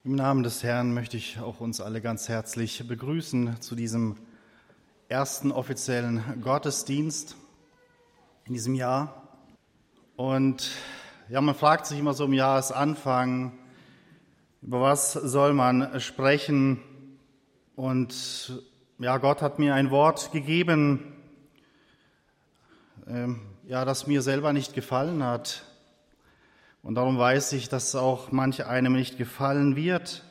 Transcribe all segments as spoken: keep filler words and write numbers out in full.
Im Namen des Herrn möchte ich auch uns alle ganz herzlich begrüßen zu diesem ersten offiziellen Gottesdienst in diesem Jahr. Und ja, man fragt sich immer so im Jahresanfang, über was soll man sprechen? Und ja, Gott hat mir ein Wort gegeben, ähm, ja, das mir selber nicht gefallen hat. Und darum weiß ich, dass auch manch einem nicht gefallen wird.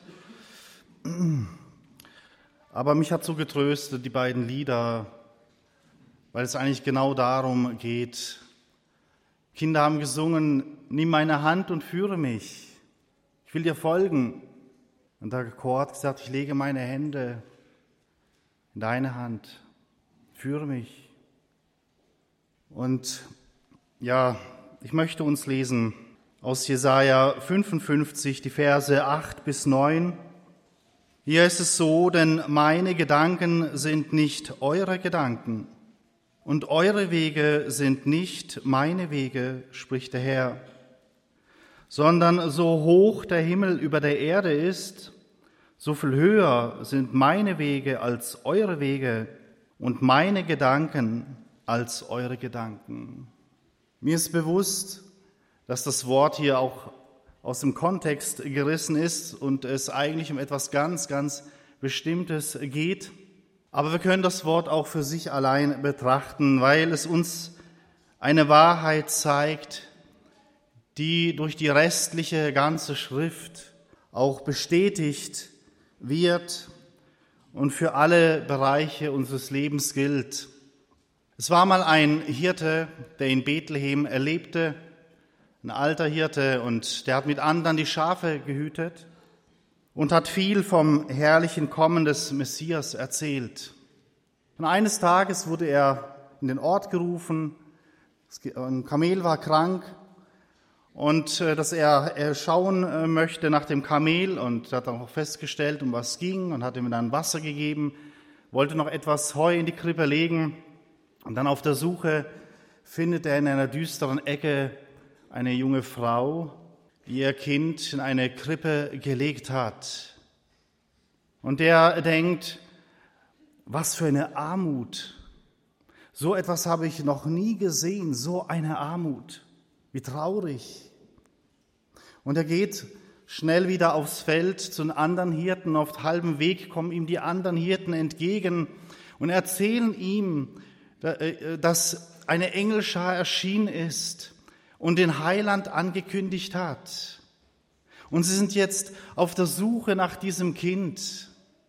Aber mich hat so getröstet, die beiden Lieder, weil es eigentlich genau darum geht. Kinder haben gesungen, nimm meine Hand und führe mich. Ich will dir folgen. Und der Chor hat gesagt, ich lege meine Hände in deine Hand, führe mich. Und ja, ich möchte uns lesen aus Jesaja fünfundfünfzig, die Verse acht bis neun. Hier ist es so, denn meine Gedanken sind nicht eure Gedanken und eure Wege sind nicht meine Wege, spricht der Herr, sondern so hoch der Himmel über der Erde ist, so viel höher sind meine Wege als eure Wege und meine Gedanken als eure Gedanken. Mir ist bewusst, dass das Wort hier auch aus dem Kontext gerissen ist und es eigentlich um etwas ganz, ganz Bestimmtes geht. Aber wir können das Wort auch für sich allein betrachten, weil es uns eine Wahrheit zeigt, die durch die restliche ganze Schrift auch bestätigt wird und für alle Bereiche unseres Lebens gilt. Es war mal ein Hirte, der in Bethlehem erlebte, ein alter Hirte, und der hat mit anderen die Schafe gehütet und hat viel vom herrlichen Kommen des Messias erzählt. Und eines Tages wurde er in den Ort gerufen, ein Kamel war krank und dass er schauen möchte nach dem Kamel und hat auch festgestellt, um was es ging und hat ihm dann Wasser gegeben, wollte noch etwas Heu in die Krippe legen und dann auf der Suche findet er in einer düsteren Ecke eine junge Frau, die ihr Kind in eine Krippe gelegt hat. Und der denkt, was für eine Armut. So etwas habe ich noch nie gesehen, so eine Armut. Wie traurig. Und er geht schnell wieder aufs Feld zu den anderen Hirten. Auf halbem Weg kommen ihm die anderen Hirten entgegen und erzählen ihm, dass eine Engelschar erschienen ist und den Heiland angekündigt hat. Und sie sind jetzt auf der Suche nach diesem Kind.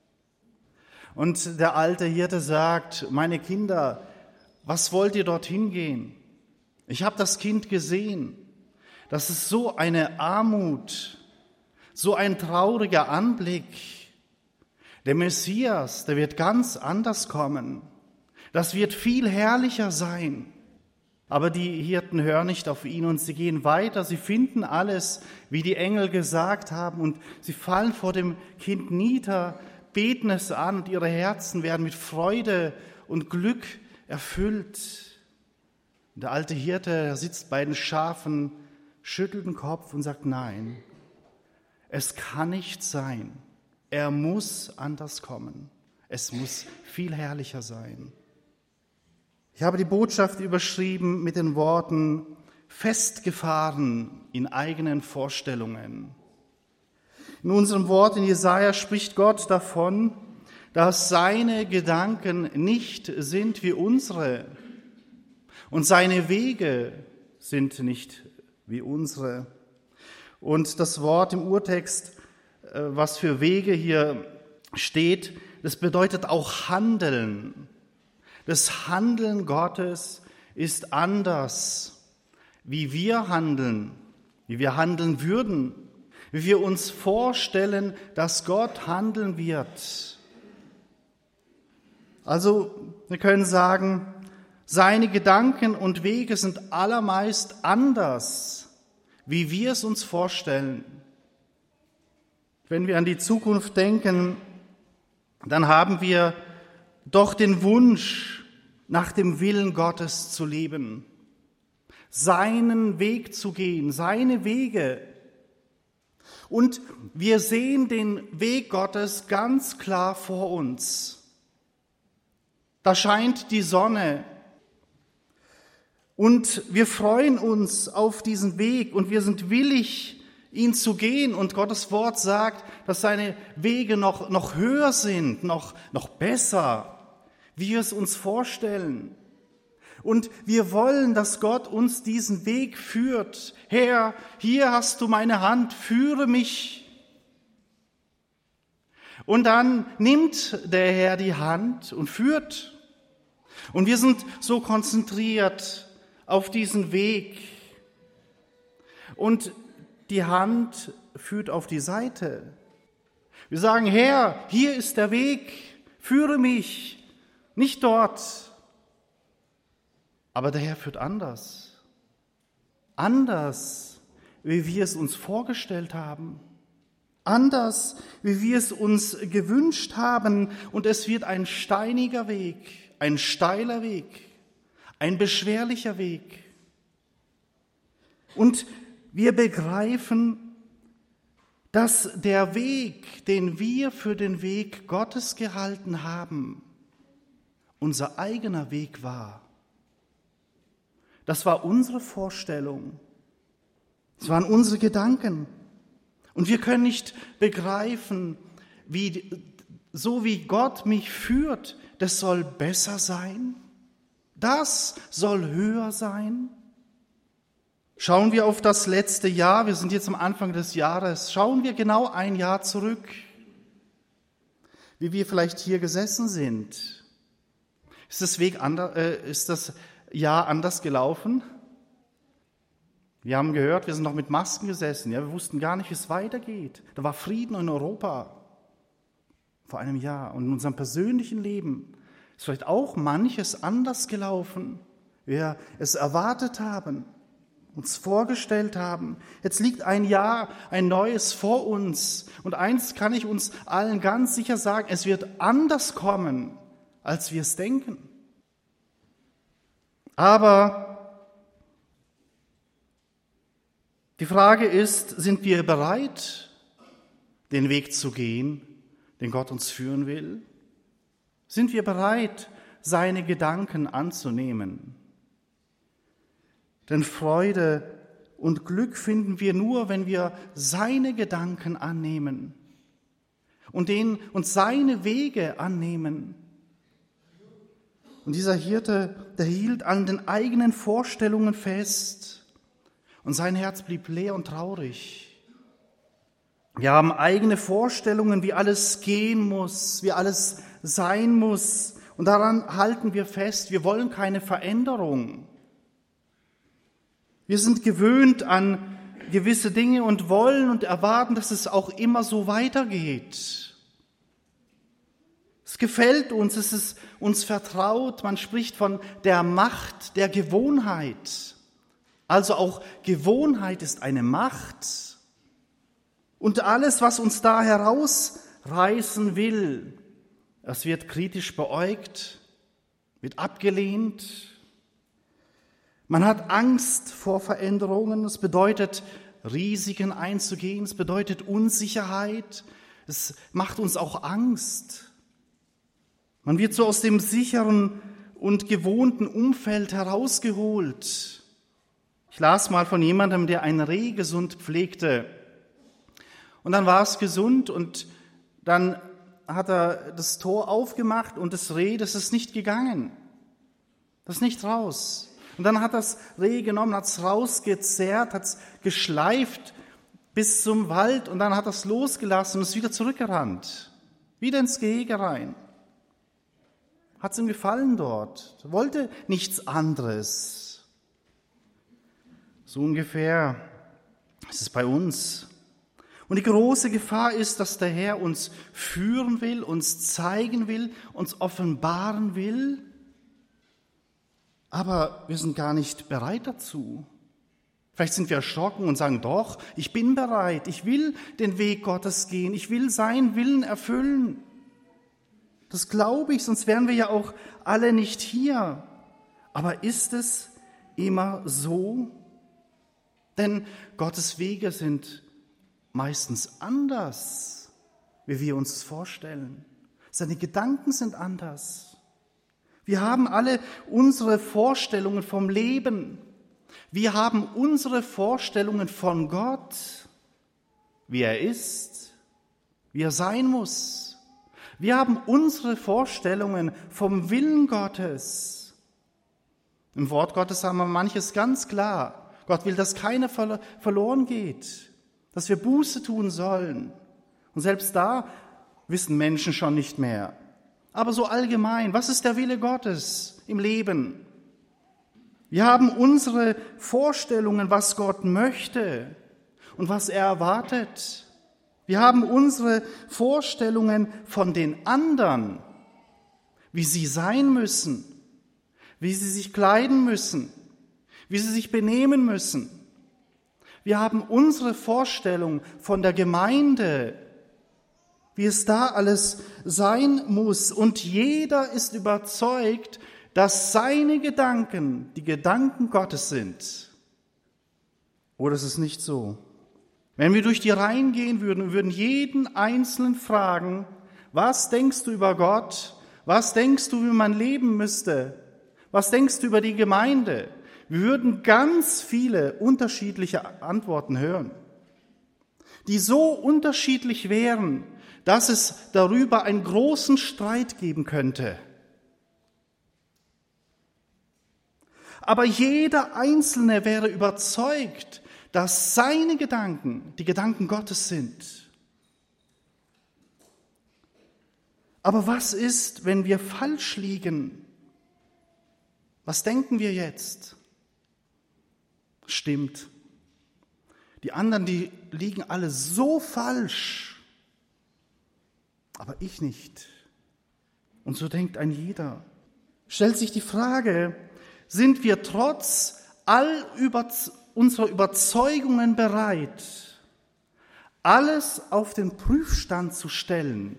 Und der alte Hirte sagt, meine Kinder, was wollt ihr dorthin gehen? Ich habe das Kind gesehen. Das ist so eine Armut, so ein trauriger Anblick. Der Messias, der wird ganz anders kommen. Das wird viel herrlicher sein. Aber die Hirten hören nicht auf ihn und sie gehen weiter. Sie finden alles, wie die Engel gesagt haben, und sie fallen vor dem Kind nieder, beten es an und ihre Herzen werden mit Freude und Glück erfüllt. Und der alte Hirte, der sitzt bei den Schafen, schüttelt den Kopf und sagt, nein, es kann nicht sein. Er muss anders kommen. Es muss viel herrlicher sein. Ich habe die Botschaft überschrieben mit den Worten, festgefahren in eigenen Vorstellungen. In unserem Wort in Jesaja spricht Gott davon, dass seine Gedanken nicht sind wie unsere und seine Wege sind nicht wie unsere. Und das Wort im Urtext, was für Wege hier steht, das bedeutet auch Handeln. Das Handeln Gottes ist anders, wie wir handeln, wie wir handeln würden, wie wir uns vorstellen, dass Gott handeln wird. Also, wir können sagen, seine Gedanken und Wege sind allermeist anders, wie wir es uns vorstellen. Wenn wir an die Zukunft denken, dann haben wir doch den Wunsch, nach dem Willen Gottes zu leben, seinen Weg zu gehen, seine Wege. Und wir sehen den Weg Gottes ganz klar vor uns. Da scheint die Sonne. Und wir freuen uns auf diesen Weg und wir sind willig, ihn zu gehen. Und Gottes Wort sagt, dass seine Wege noch, noch höher sind, noch, noch besser, wie wir es uns vorstellen. Und wir wollen, dass Gott uns diesen Weg führt. Herr, hier hast du meine Hand, führe mich. Und dann nimmt der Herr die Hand und führt. Und wir sind so konzentriert auf diesen Weg. Und die Hand führt auf die Seite. Wir sagen, Herr, hier ist der Weg, führe mich, nicht dort. Aber der Herr führt anders. Anders, wie wir es uns vorgestellt haben. Anders, wie wir es uns gewünscht haben. Und es wird ein steiniger Weg, ein steiler Weg, ein beschwerlicher Weg. Und wir begreifen, dass der Weg, den wir für den Weg Gottes gehalten haben, unser eigener Weg war. Das war unsere Vorstellung. Das waren unsere Gedanken. Und wir können nicht begreifen, wie, so wie Gott mich führt, das soll besser sein. Das soll höher sein. Schauen wir auf das letzte Jahr, wir sind jetzt am Anfang des Jahres, schauen wir genau ein Jahr zurück, wie wir vielleicht hier gesessen sind. Ist das, Weg ander, äh, ist das Jahr anders gelaufen? Wir haben gehört, wir sind noch mit Masken gesessen, ja, wir wussten gar nicht, wie es weitergeht. Da war Frieden in Europa vor einem Jahr und in unserem persönlichen Leben ist vielleicht auch manches anders gelaufen, wie wir es erwartet haben, uns vorgestellt haben. Jetzt liegt ein Jahr, ein neues vor uns. Und eins kann ich uns allen ganz sicher sagen, es wird anders kommen, als wir es denken. Aber die Frage ist, sind wir bereit, den Weg zu gehen, den Gott uns führen will? Sind wir bereit, seine Gedanken anzunehmen? Denn Freude und Glück finden wir nur, wenn wir seine Gedanken annehmen und, den, und seine Wege annehmen. Und dieser Hirte, der hielt an den eigenen Vorstellungen fest und sein Herz blieb leer und traurig. Wir haben eigene Vorstellungen, wie alles gehen muss, wie alles sein muss und daran halten wir fest, wir wollen keine Veränderung. Wir sind gewöhnt an gewisse Dinge und wollen und erwarten, dass es auch immer so weitergeht. Es gefällt uns, es ist uns vertraut. Man spricht von der Macht der Gewohnheit. Also auch Gewohnheit ist eine Macht. Und alles, was uns da herausreißen will, es wird kritisch beäugt, wird abgelehnt. Man hat Angst vor Veränderungen, es bedeutet, Risiken einzugehen, es bedeutet Unsicherheit, es macht uns auch Angst. Man wird so aus dem sicheren und gewohnten Umfeld herausgeholt. Ich las mal von jemandem, der ein Reh gesund pflegte. Und dann war es gesund und dann hat er das Tor aufgemacht und das Reh, das ist nicht gegangen. Das ist nicht raus. Und dann hat das Reh genommen, hat es rausgezerrt, hat es geschleift bis zum Wald und dann hat es losgelassen und ist wieder zurückgerannt. Wieder ins Gehege rein. Hat es ihm gefallen dort. Er wollte nichts anderes. So ungefähr ist es bei uns. Und die große Gefahr ist, dass der Herr uns führen will, uns zeigen will, uns offenbaren will. Aber wir sind gar nicht bereit dazu. Vielleicht sind wir erschrocken und sagen, doch, ich bin bereit, ich will den Weg Gottes gehen, ich will seinen Willen erfüllen. Das glaube ich, sonst wären wir ja auch alle nicht hier. Aber ist es immer so? Denn Gottes Wege sind meistens anders, wie wir uns es vorstellen. Seine Gedanken sind anders. Wir haben alle unsere Vorstellungen vom Leben. Wir haben unsere Vorstellungen von Gott, wie er ist, wie er sein muss. Wir haben unsere Vorstellungen vom Willen Gottes. Im Wort Gottes haben wir manches ganz klar. Gott will, dass keiner verloren geht, dass wir Buße tun sollen. Und selbst da wissen Menschen schon nicht mehr. Aber so allgemein, was ist der Wille Gottes im Leben? Wir haben unsere Vorstellungen, was Gott möchte und was er erwartet. Wir haben unsere Vorstellungen von den anderen, wie sie sein müssen, wie sie sich kleiden müssen, wie sie sich benehmen müssen. Wir haben unsere Vorstellung von der Gemeinde, wie es da alles sein muss. Und jeder ist überzeugt, dass seine Gedanken die Gedanken Gottes sind. Oder ist es nicht so? Wenn wir durch die Reihen gehen würden und würden jeden Einzelnen fragen, was denkst du über Gott? Was denkst du, wie man leben müsste? Was denkst du über die Gemeinde? Wir würden ganz viele unterschiedliche Antworten hören, die so unterschiedlich wären, dass es darüber einen großen Streit geben könnte. Aber jeder Einzelne wäre überzeugt, dass seine Gedanken die Gedanken Gottes sind. Aber was ist, wenn wir falsch liegen? Was denken wir jetzt? Stimmt. Die anderen, die liegen alle so falsch, aber ich nicht. Und so denkt ein jeder. Stellt sich die Frage, sind wir trotz all über, unserer Überzeugungen bereit, alles auf den Prüfstand zu stellen?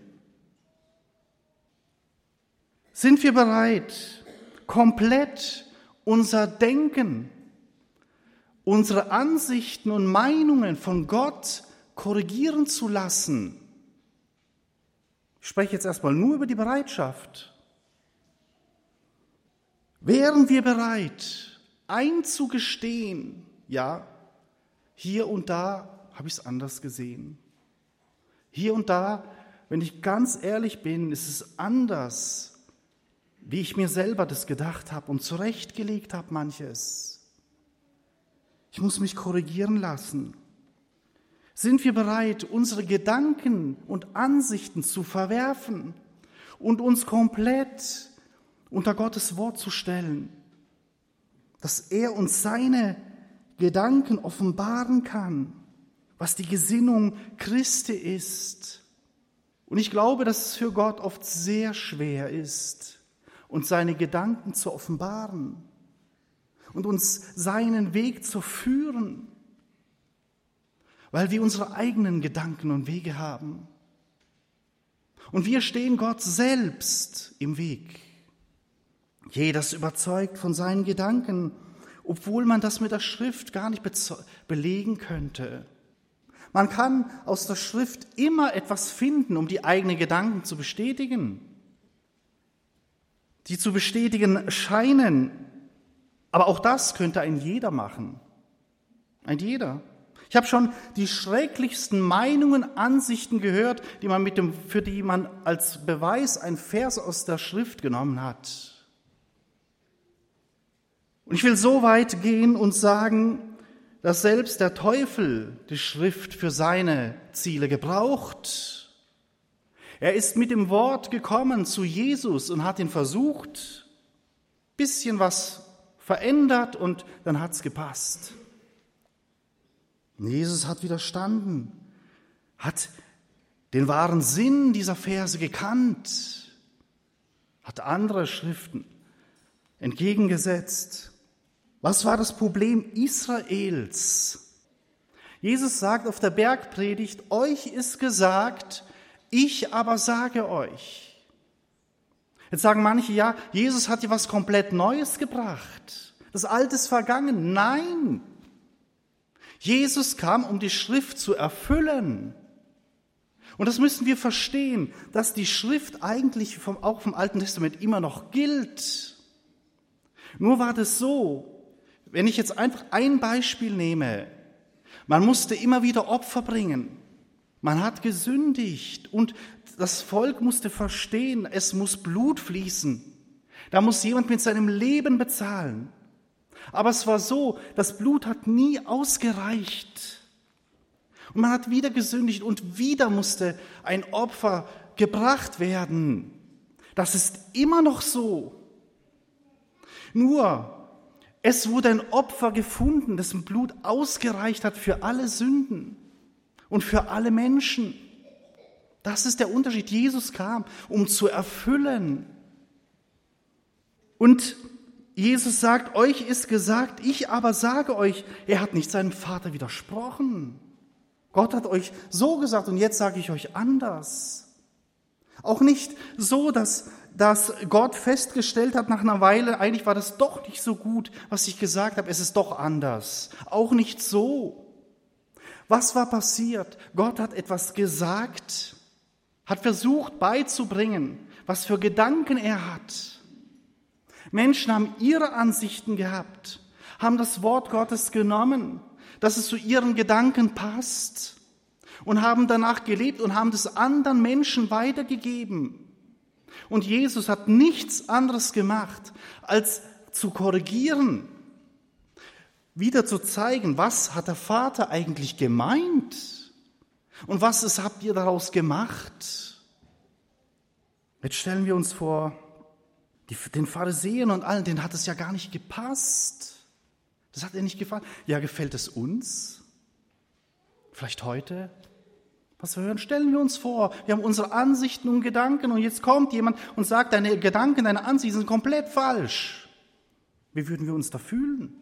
Sind wir bereit, komplett unser Denken, unsere Ansichten und Meinungen von Gott korrigieren zu lassen? Ich spreche jetzt erstmal nur über die Bereitschaft. Wären wir bereit, einzugestehen, ja, hier und da habe ich es anders gesehen. Hier und da, wenn ich ganz ehrlich bin, ist es anders, wie ich mir selber das gedacht habe und zurechtgelegt habe manches. Ich muss mich korrigieren lassen. Sind wir bereit, unsere Gedanken und Ansichten zu verwerfen und uns komplett unter Gottes Wort zu stellen, dass er uns seine Gedanken offenbaren kann, was die Gesinnung Christi ist? Und ich glaube, dass es für Gott oft sehr schwer ist, uns seine Gedanken zu offenbaren und uns seinen Weg zu führen, weil wir unsere eigenen Gedanken und Wege haben. Und wir stehen Gott selbst im Weg. Jeder ist überzeugt von seinen Gedanken, obwohl man das mit der Schrift gar nicht belegen könnte. Man kann aus der Schrift immer etwas finden, um die eigenen Gedanken zu bestätigen, die zu bestätigen scheinen. Aber auch das könnte ein jeder machen. Ein jeder. Ich habe schon die schrecklichsten Meinungen, Ansichten gehört, die man mit dem, für die man als Beweis einen Vers aus der Schrift genommen hat. Und ich will so weit gehen und sagen, dass selbst der Teufel die Schrift für seine Ziele gebraucht. Er ist mit dem Wort gekommen zu Jesus und hat ihn versucht, bisschen was verändert und dann hat's gepasst. Und Jesus hat widerstanden, hat den wahren Sinn dieser Verse gekannt, hat andere Schriften entgegengesetzt. Was war das Problem Israels? Jesus sagt auf der Bergpredigt, euch ist gesagt, ich aber sage euch. Jetzt sagen manche, ja, Jesus hat ja was komplett Neues gebracht. Das Alte ist vergangen. Nein. Jesus kam, um die Schrift zu erfüllen. Und das müssen wir verstehen, dass die Schrift eigentlich vom, auch vom Alten Testament immer noch gilt. Nur war das so, wenn ich jetzt einfach ein Beispiel nehme, man musste immer wieder Opfer bringen. Man hat gesündigt und das Volk musste verstehen, es muss Blut fließen. Da muss jemand mit seinem Leben bezahlen. Aber es war so, das Blut hat nie ausgereicht. Und man hat wieder gesündigt und wieder musste ein Opfer gebracht werden. Das ist immer noch so. Nur, es wurde ein Opfer gefunden, dessen Blut ausgereicht hat für alle Sünden und für alle Menschen. Das ist der Unterschied. Jesus kam, um zu erfüllen. Und Jesus sagt, euch ist gesagt, ich aber sage euch, er hat nicht seinem Vater widersprochen. Gott hat euch so gesagt und jetzt sage ich euch anders. Auch nicht so, dass, dass Gott festgestellt hat nach einer Weile, eigentlich war das doch nicht so gut, was ich gesagt habe, es ist doch anders. Auch nicht so. Was war passiert? Gott hat etwas gesagt, hat versucht beizubringen, was für Gedanken er hat. Menschen haben ihre Ansichten gehabt, haben das Wort Gottes genommen, dass es zu ihren Gedanken passt und haben danach gelebt und haben das anderen Menschen weitergegeben. Und Jesus hat nichts anderes gemacht, als zu korrigieren, wieder zu zeigen, was hat der Vater eigentlich gemeint und was ist, habt ihr daraus gemacht. Jetzt stellen wir uns vor, die, den Pharisäern und allen, denen hat es ja gar nicht gepasst. Das hat ihnen nicht gefallen. Ja, gefällt es uns? Vielleicht heute? Was wir hören, stellen wir uns vor, wir haben unsere Ansichten und Gedanken und jetzt kommt jemand und sagt, deine Gedanken, deine Ansichten sind komplett falsch. Wie würden wir uns da fühlen?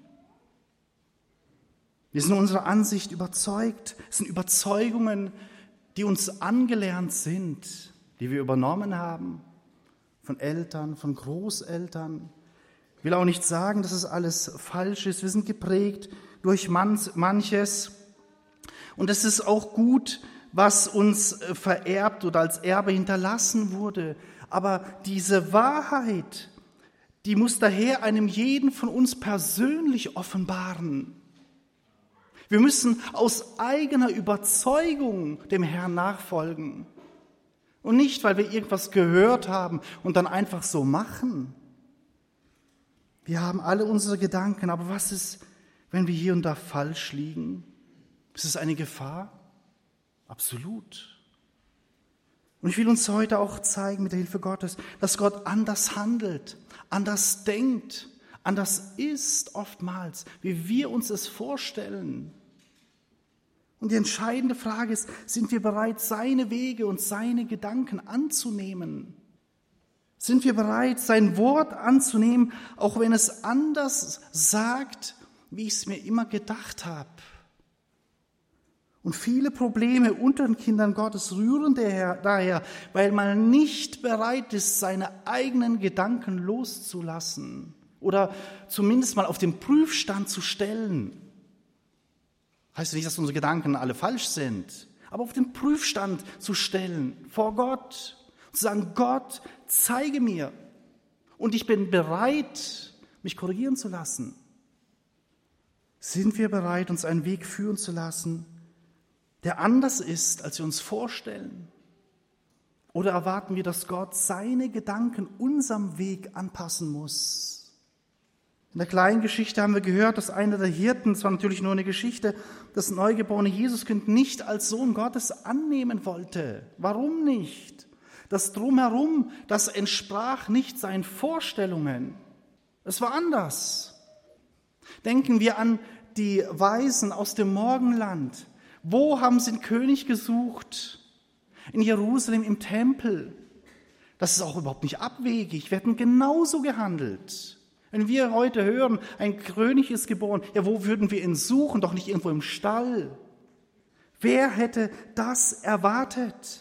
Wir sind in unserer Ansicht überzeugt. Es sind Überzeugungen, die uns angelernt sind, die wir übernommen haben. Von Eltern, von Großeltern. Ich will auch nicht sagen, dass es alles falsch ist. Wir sind geprägt durch manches. Und es ist auch gut, was uns vererbt oder als Erbe hinterlassen wurde. Aber diese Wahrheit, die muss daher einem jeden von uns persönlich offenbaren. Wir müssen aus eigener Überzeugung dem Herrn nachfolgen. Und nicht, weil wir irgendwas gehört haben und dann einfach so machen. Wir haben alle unsere Gedanken, aber was ist, wenn wir hier und da falsch liegen? Ist es eine Gefahr? Absolut. Und ich will uns heute auch zeigen mit der Hilfe Gottes, dass Gott anders handelt, anders denkt, anders ist oftmals, wie wir uns es vorstellen. Und die entscheidende Frage ist, sind wir bereit, seine Wege und seine Gedanken anzunehmen? Sind wir bereit, sein Wort anzunehmen, auch wenn es anders sagt, wie ich es mir immer gedacht habe? Und viele Probleme unter den Kindern Gottes rühren daher, weil man nicht bereit ist, seine eigenen Gedanken loszulassen oder zumindest mal auf den Prüfstand zu stellen. Heißt nicht, dass unsere Gedanken alle falsch sind, aber auf den Prüfstand zu stellen vor Gott, zu sagen, Gott, zeige mir und ich bin bereit, mich korrigieren zu lassen. Sind wir bereit, uns einen Weg führen zu lassen, der anders ist, als wir uns vorstellen? Oder erwarten wir, dass Gott seine Gedanken unserem Weg anpassen muss? In der kleinen Geschichte haben wir gehört, dass einer der Hirten, es war natürlich nur eine Geschichte, das neugeborene Jesuskind nicht als Sohn Gottes annehmen wollte. Warum nicht? Das Drumherum, das entsprach nicht seinen Vorstellungen. Es war anders. Denken wir an die Weisen aus dem Morgenland. Wo haben sie den König gesucht? In Jerusalem im Tempel. Das ist auch überhaupt nicht abwegig. Wir hätten genauso gehandelt. Wenn wir heute hören, ein König ist geboren, ja, wo würden wir ihn suchen? Doch nicht irgendwo im Stall. Wer hätte das erwartet?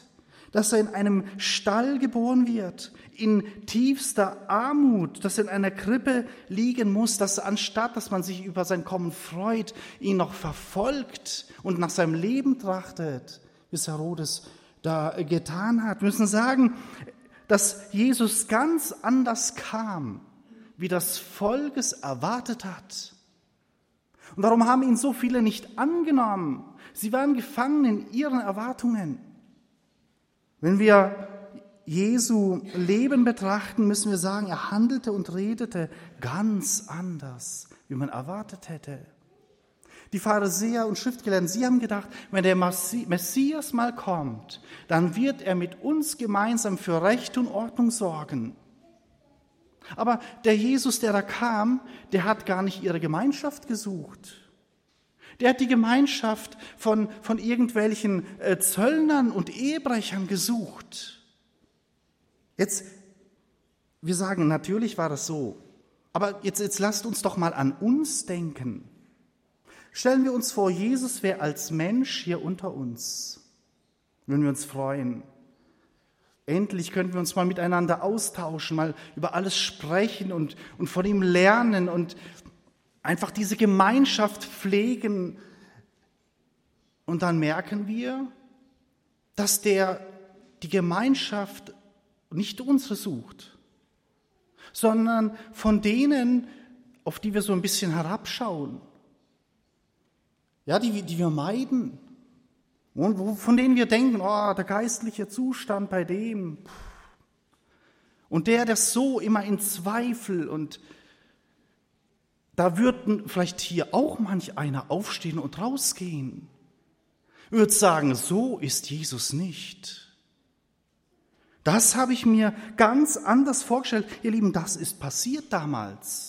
dass er in einem Stall geboren wird, in tiefster Armut, dass er in einer Krippe liegen muss, dass anstatt, dass man sich über sein Kommen freut, ihn noch verfolgt und nach seinem Leben trachtet, wie es Herodes da getan hat. Wir müssen sagen, dass Jesus ganz anders kam, wie das Volk es erwartet hat. Und warum haben ihn so viele nicht angenommen? Sie waren gefangen in ihren Erwartungen. Wenn wir Jesu Leben betrachten, müssen wir sagen, er handelte und redete ganz anders, wie man erwartet hätte. Die Pharisäer und Schriftgelehrten, sie haben gedacht, wenn der Messias mal kommt, dann wird er mit uns gemeinsam für Recht und Ordnung sorgen. Aber der Jesus, der da kam, der hat gar nicht ihre Gemeinschaft gesucht. Der hat die Gemeinschaft von, von irgendwelchen äh, Zöllnern und Ehebrechern gesucht. Jetzt, wir sagen, natürlich war das so. Aber jetzt, jetzt lasst uns doch mal an uns denken. Stellen wir uns vor, Jesus wäre als Mensch hier unter uns. Würden wir uns freuen. Endlich könnten wir uns mal miteinander austauschen, mal über alles sprechen und, und von ihm lernen und einfach diese Gemeinschaft pflegen. Und dann merken wir, dass der die Gemeinschaft nicht unsere sucht, sondern von denen, auf die wir so ein bisschen herabschauen, ja, die, die wir meiden. Und von denen wir denken, oh, der geistliche Zustand bei dem. Und der, der so immer in Zweifel und da würden vielleicht hier auch manch einer aufstehen und rausgehen. Würde sagen, so ist Jesus nicht. Das habe ich mir ganz anders vorgestellt. Ihr Lieben, das ist passiert damals.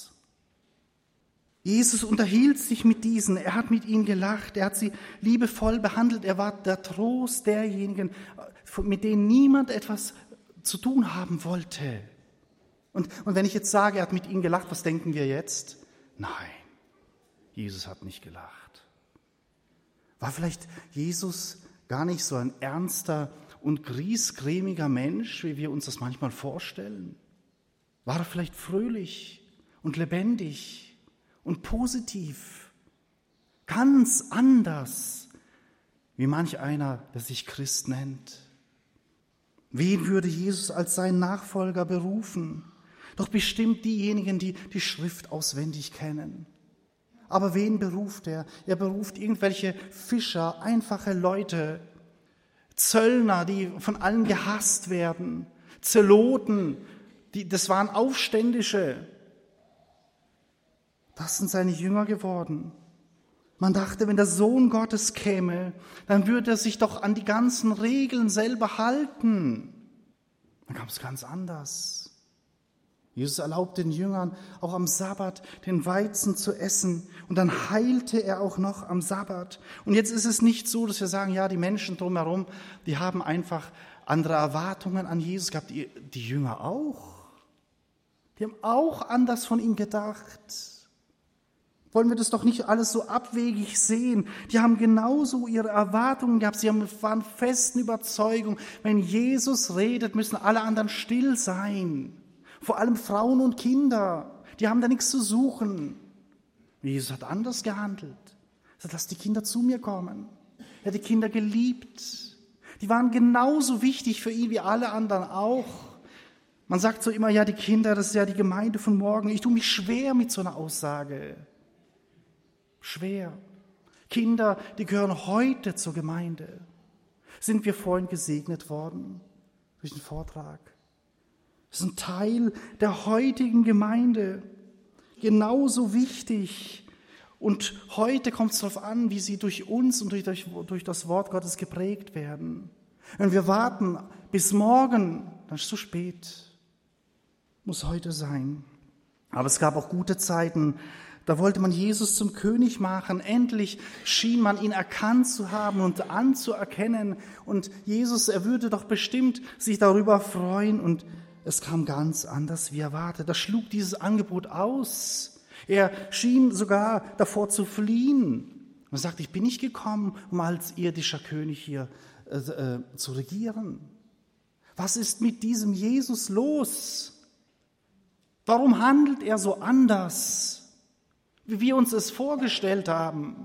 Jesus unterhielt sich mit diesen, er hat mit ihnen gelacht, er hat sie liebevoll behandelt, er war der Trost derjenigen, mit denen niemand etwas zu tun haben wollte. Und, und wenn ich jetzt sage, er hat mit ihnen gelacht, was denken wir jetzt? Nein, Jesus hat nicht gelacht. War vielleicht Jesus gar nicht so ein ernster und griesgrämiger Mensch, wie wir uns das manchmal vorstellen? War er vielleicht fröhlich und lebendig und positiv, ganz anders, wie manch einer, der sich Christ nennt? Wen würde Jesus als seinen Nachfolger berufen? Doch bestimmt diejenigen, die die Schrift auswendig kennen. Aber wen beruft er? Er beruft irgendwelche Fischer, einfache Leute, Zöllner, die von allen gehasst werden, Zeloten, die, das waren Aufständische. Das sind seine Jünger geworden. Man dachte, wenn der Sohn Gottes käme, dann würde er sich doch an die ganzen Regeln selber halten. Dann kam es ganz anders. Jesus erlaubt den Jüngern auch am Sabbat den Weizen zu essen und dann heilte er auch noch am Sabbat. Und jetzt ist es nicht so, dass wir sagen, ja, die Menschen drumherum, die haben einfach andere Erwartungen an Jesus gehabt. Die, die Jünger auch. Die haben auch anders von ihm gedacht. Wollen wir das doch nicht alles so abwegig sehen? Die haben genauso ihre Erwartungen gehabt. Sie haben, waren festen Überzeugung, wenn Jesus redet, müssen alle anderen still sein. Vor allem Frauen und Kinder, die haben da nichts zu suchen. Jesus hat anders gehandelt. Er sagt, lass die Kinder zu mir kommen. Er hat die Kinder geliebt. Die waren genauso wichtig für ihn wie alle anderen auch. Man sagt so immer, ja, die Kinder, das ist ja die Gemeinde von morgen. Ich tue mich schwer mit so einer Aussage. Schwer. Kinder, die gehören heute zur Gemeinde. Sind wir vorhin gesegnet worden durch den Vortrag? Das ist ein Teil der heutigen Gemeinde. Genauso wichtig. Und heute kommt es darauf an, wie sie durch uns und durch, durch, durch das Wort Gottes geprägt werden. Wenn wir warten bis morgen, dann ist es zu spät. Muss heute sein. Aber es gab auch gute Zeiten, da wollte man Jesus zum König machen. Endlich schien man ihn erkannt zu haben und anzuerkennen. Und Jesus, er würde doch bestimmt sich darüber freuen. Und es kam ganz anders wie erwartet. Da schlug dieses Angebot aus. Er schien sogar davor zu fliehen. Man sagt, ich bin nicht gekommen, um als irdischer König hier äh, äh, zu regieren. Was ist mit diesem Jesus los? Warum handelt er so anders, wie wir uns es vorgestellt haben?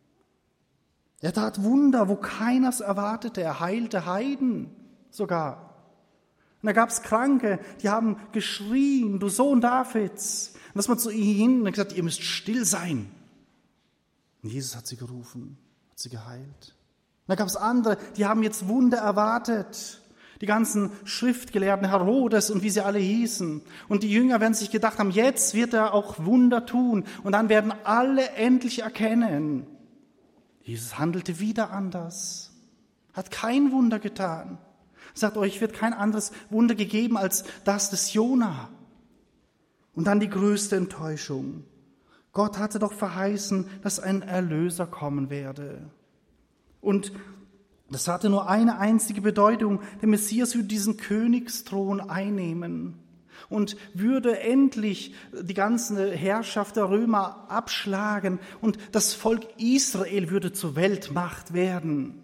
Er tat Wunder, wo keiner es erwartete. Er heilte Heiden sogar. Und da gab es Kranke, die haben geschrien, du Sohn Davids. Und dass man zu ihnen hin und gesagt, ihr müsst still sein. Und Jesus hat sie gerufen, hat sie geheilt. Und da gab es andere, die haben jetzt Wunder erwartet. Die ganzen Schriftgelehrten, Herodes und wie sie alle hießen. Und die Jünger werden sich gedacht haben, jetzt wird er auch Wunder tun. Und dann werden alle endlich erkennen, Jesus handelte wieder anders, hat kein Wunder getan. Er sagt euch, wird kein anderes Wunder gegeben als das des Jona. Und dann die größte Enttäuschung. Gott hatte doch verheißen, dass ein Erlöser kommen werde. Und das hatte nur eine einzige Bedeutung. Der Messias würde diesen Königsthron einnehmen und würde endlich die ganze Herrschaft der Römer abschlagen und das Volk Israel würde zur Weltmacht werden.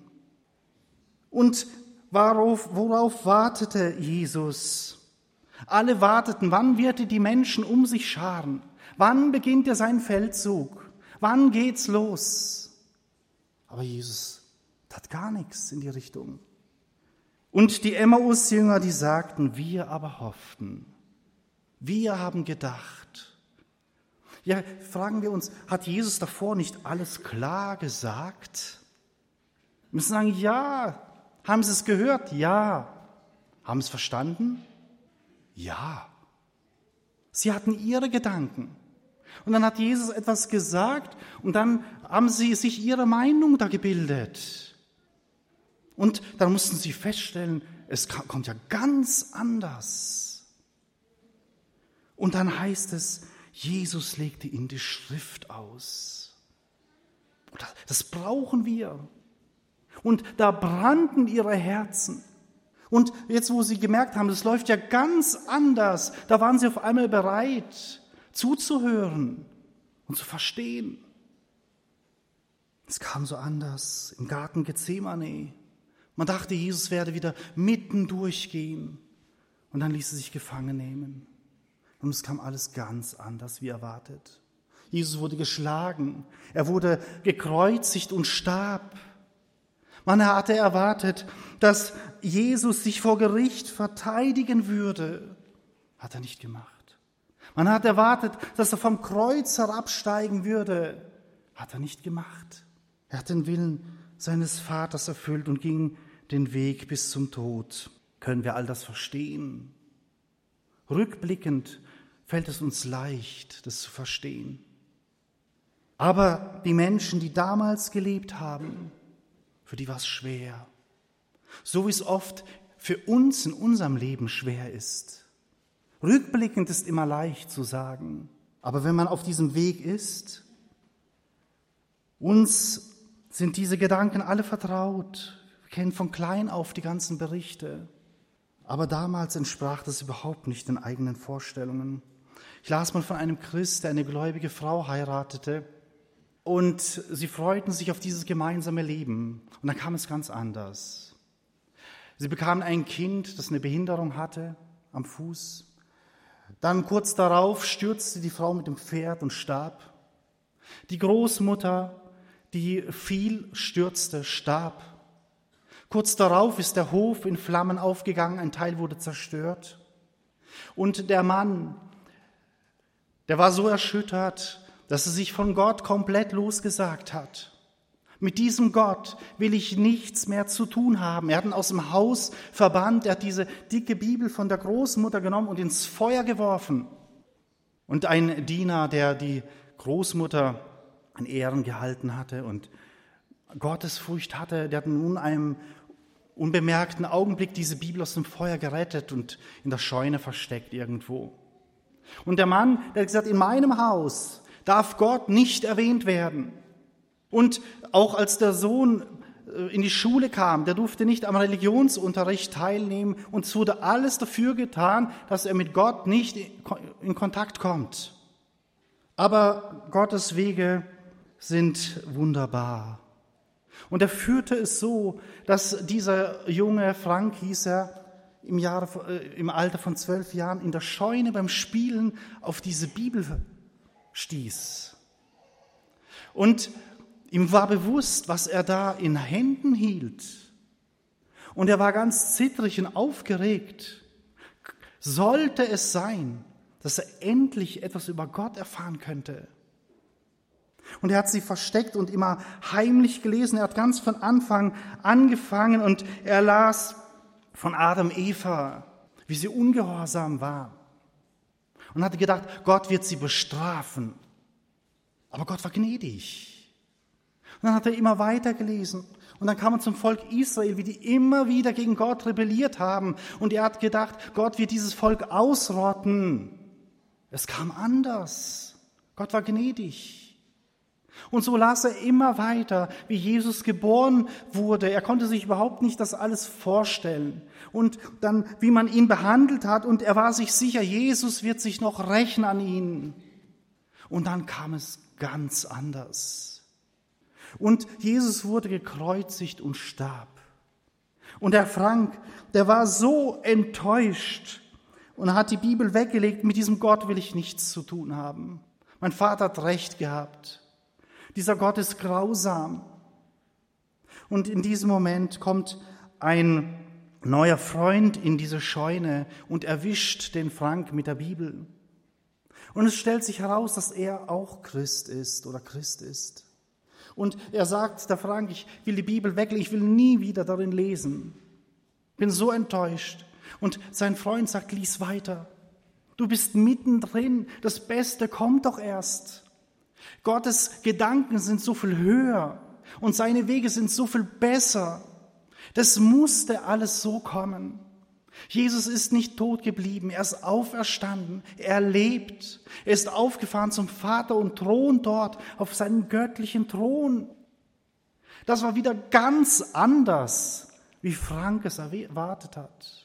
Und worauf, worauf wartete Jesus? Alle warteten, wann wird er die Menschen um sich scharen? Wann beginnt er seinen Feldzug? Wann geht's los? Aber Jesus tat gar nichts in die Richtung. Und die Emmaus-Jünger, die sagten, wir aber hofften. Wir haben gedacht. Ja, fragen wir uns, hat Jesus davor nicht alles klar gesagt? Wir müssen sagen, ja. Haben Sie es gehört? Ja. Haben Sie es verstanden? Ja. Sie hatten ihre Gedanken. Und dann hat Jesus etwas gesagt und dann haben sie sich ihre Meinung da gebildet. Und dann mussten sie feststellen, es kommt ja ganz anders. Und dann heißt es, Jesus legte ihnen die Schrift aus. Das, das brauchen wir. Und da brannten ihre Herzen. Und jetzt, wo sie gemerkt haben, das läuft ja ganz anders, da waren sie auf einmal bereit, zuzuhören und zu verstehen. Es kam so anders im Garten Gethsemane. Man dachte, Jesus werde wieder mitten durchgehen. Und dann ließ er sich gefangen nehmen. Und es kam alles ganz anders wie erwartet. Jesus wurde geschlagen, er wurde gekreuzigt und starb. Man hatte erwartet, dass Jesus sich vor Gericht verteidigen würde. Hat er nicht gemacht. Man hat erwartet, dass er vom Kreuz herabsteigen würde. Hat er nicht gemacht. Er hat den Willen seines Vaters erfüllt und ging den Weg bis zum Tod. Können wir all das verstehen? Rückblickend fällt es uns leicht, das zu verstehen. Aber die Menschen, die damals gelebt haben, für die war es schwer. So wie es oft für uns in unserem Leben schwer ist. Rückblickend ist immer leicht zu sagen. Aber wenn man auf diesem Weg ist, uns sind diese Gedanken alle vertraut. Wir kennen von klein auf die ganzen Berichte. Aber damals entsprach das überhaupt nicht den eigenen Vorstellungen. Ich las mal von einem Christ, der eine gläubige Frau heiratete. Und sie freuten sich auf dieses gemeinsame Leben. Und dann kam es ganz anders. Sie bekamen ein Kind, das eine Behinderung hatte am Fuß. Dann kurz darauf stürzte die Frau mit dem Pferd und starb. Die Großmutter, die fiel, stürzte, starb. Kurz darauf ist der Hof in Flammen aufgegangen, ein Teil wurde zerstört. Und der Mann, der war so erschüttert, dass er sich von Gott komplett losgesagt hat. Mit diesem Gott will ich nichts mehr zu tun haben. Er hat ihn aus dem Haus verbannt, er hat diese dicke Bibel von der Großmutter genommen und ins Feuer geworfen. Und ein Diener, der die Großmutter in Ehren gehalten hatte und Gottesfurcht hatte, der hat nun einem unbemerkten Augenblick diese Bibel aus dem Feuer gerettet und in der Scheune versteckt irgendwo. Und der Mann, der hat gesagt, in meinem Haus darf Gott nicht erwähnt werden. Und auch als der Sohn in die Schule kam, der durfte nicht am Religionsunterricht teilnehmen und es wurde alles dafür getan, dass er mit Gott nicht in Kontakt kommt. Aber Gottes Wege sind wunderbar. Und er führte es so, dass dieser junge Frank, hieß er, im, Jahr, äh, im Alter von zwölf Jahren in der Scheune beim Spielen auf diese Bibel stieß. Und ihm war bewusst, was er da in Händen hielt. Und er war ganz zittrig und aufgeregt. Sollte es sein, dass er endlich etwas über Gott erfahren könnte? Und er hat sie versteckt und immer heimlich gelesen. Er hat ganz von Anfang angefangen und er las von Adam, Eva, wie sie ungehorsam war. Und hatte gedacht, Gott wird sie bestrafen. Aber Gott war gnädig. Und dann hat er immer weiter gelesen. Und dann kam er zum Volk Israel, wie die immer wieder gegen Gott rebelliert haben. Und er hat gedacht, Gott wird dieses Volk ausrotten. Es kam anders. Gott war gnädig. Und so las er immer weiter, wie Jesus geboren wurde. Er konnte sich überhaupt nicht das alles vorstellen. Und dann, wie man ihn behandelt hat. Und er war sich sicher, Jesus wird sich noch rächen an ihn. Und dann kam es ganz anders. Und Jesus wurde gekreuzigt und starb. Und der Frank, der war so enttäuscht und hat die Bibel weggelegt. Mit diesem Gott will ich nichts zu tun haben. Mein Vater hat recht gehabt. Dieser Gott ist grausam. Und in diesem Moment kommt ein neuer Freund in diese Scheune und erwischt den Frank mit der Bibel. Und es stellt sich heraus, dass er auch Christ ist oder Christ ist. Und er sagt, der Frank, ich will die Bibel weglegen, ich will nie wieder darin lesen. Bin so enttäuscht. Und sein Freund sagt, lies weiter. Du bist mittendrin, das Beste kommt doch erst. Gottes Gedanken sind so viel höher und seine Wege sind so viel besser. Das musste alles so kommen. Jesus ist nicht tot geblieben, er ist auferstanden, er lebt. Er ist aufgefahren zum Vater und thront dort auf seinem göttlichen Thron. Das war wieder ganz anders, wie Frank es erwartet hat.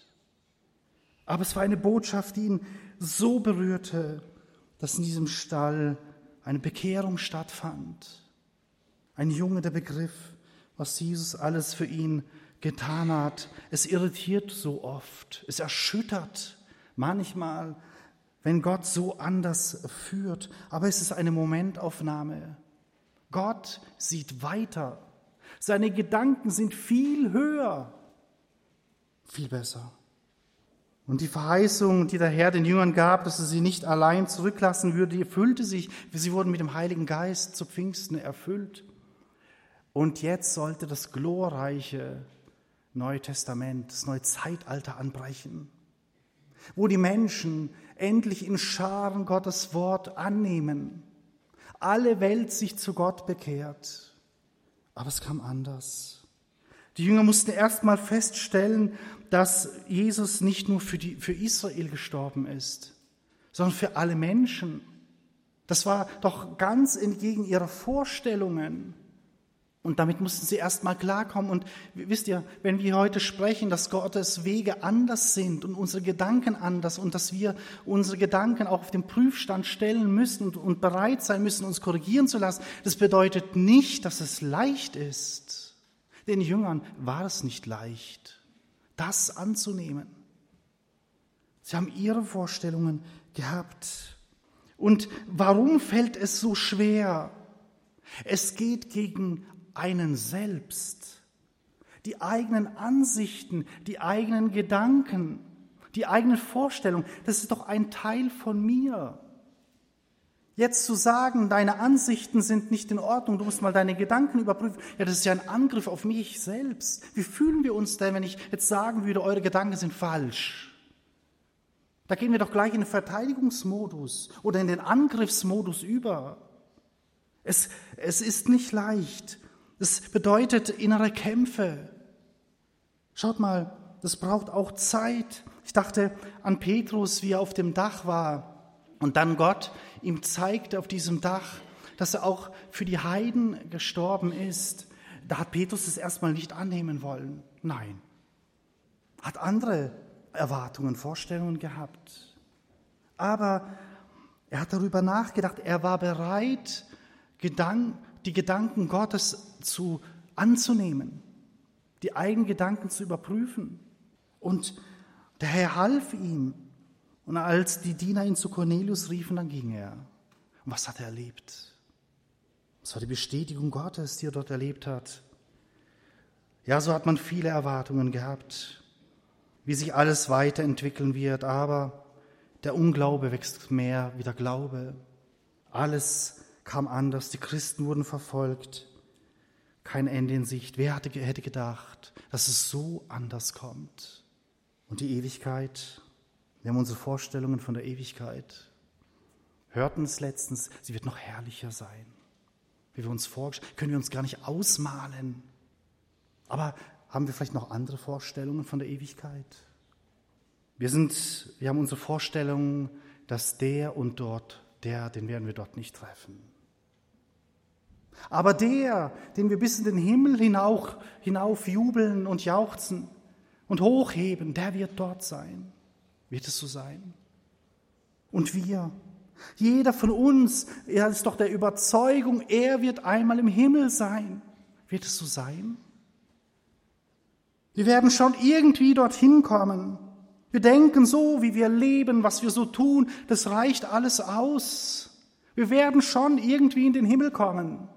Aber es war eine Botschaft, die ihn so berührte, dass in diesem Stall eine Bekehrung stattfand. Ein Junge, der begriff, was Jesus alles für ihn getan hat. Es irritiert so oft, es erschüttert manchmal, wenn Gott so anders führt. Aber es ist eine Momentaufnahme. Gott sieht weiter. Seine Gedanken sind viel höher, viel besser. Und die Verheißung, die der Herr den Jüngern gab, dass er sie nicht allein zurücklassen würde, die erfüllte sich. Sie wurden mit dem Heiligen Geist zu Pfingsten erfüllt. Und jetzt sollte das glorreiche Neue Testament, das neue Zeitalter anbrechen, wo die Menschen endlich in Scharen Gottes Wort annehmen. Alle Welt sich zu Gott bekehrt. Aber es kam anders. Die Jünger mussten erst mal feststellen, dass Jesus nicht nur für, die, für Israel gestorben ist, sondern für alle Menschen. Das war doch ganz entgegen ihrer Vorstellungen. Und damit mussten sie erst mal klarkommen. Und wisst ihr, wenn wir heute sprechen, dass Gottes Wege anders sind und unsere Gedanken anders und dass wir unsere Gedanken auch auf den Prüfstand stellen müssen und, und bereit sein müssen, uns korrigieren zu lassen, das bedeutet nicht, dass es leicht ist. Den Jüngern war es nicht leicht, das anzunehmen. Sie haben ihre Vorstellungen gehabt. Und warum fällt es so schwer? Es geht gegen einen selbst. Die eigenen Ansichten, die eigenen Gedanken, die eigenen Vorstellungen, das ist doch ein Teil von mir. Jetzt zu sagen, deine Ansichten sind nicht in Ordnung, du musst mal deine Gedanken überprüfen, ja, das ist ja ein Angriff auf mich selbst. Wie fühlen wir uns denn, wenn ich jetzt sagen würde, eure Gedanken sind falsch? Da gehen wir doch gleich in den Verteidigungsmodus oder in den Angriffsmodus über. Es, es ist nicht leicht. Es bedeutet innere Kämpfe. Schaut mal, das braucht auch Zeit. Ich dachte an Petrus, wie er auf dem Dach war. Und dann Gott ihm zeigte auf diesem Dach, dass er auch für die Heiden gestorben ist. Da hat Petrus es erstmal nicht annehmen wollen. Nein, hat andere Erwartungen, Vorstellungen gehabt. Aber er hat darüber nachgedacht, er war bereit, die Gedanken Gottes zu, anzunehmen, die eigenen Gedanken zu überprüfen. Und Der Herr half ihm. Und als die Diener ihn zu Cornelius riefen, dann ging er. Und was hat er erlebt? Das war die Bestätigung Gottes, die er dort erlebt hat. Ja, so hat man viele Erwartungen gehabt, wie sich alles weiterentwickeln wird. Aber der Unglaube wächst mehr wie der Glaube. Alles kam anders. Die Christen wurden verfolgt. Kein Ende in Sicht. Wer hatte, hätte gedacht, dass es so anders kommt? Und die Ewigkeit, wir haben unsere Vorstellungen von der Ewigkeit. Hörten es letztens, sie wird noch herrlicher sein. Wie wir uns vorgestellt, können wir uns gar nicht ausmalen. Aber haben wir vielleicht noch andere Vorstellungen von der Ewigkeit? Wir sind, wir haben unsere Vorstellungen, dass der und dort, der, den werden wir dort nicht treffen. Aber der, den wir bis in den Himmel hinauf, hinauf jubeln und jauchzen und hochheben, der wird dort sein. Wird es so sein? Und wir, jeder von uns, er ist doch der Überzeugung, er wird einmal im Himmel sein. Wird es so sein? Wir werden schon irgendwie dorthin kommen. Wir denken so, wie wir leben, was wir so tun, das reicht alles aus. Wir werden schon irgendwie in den Himmel kommen.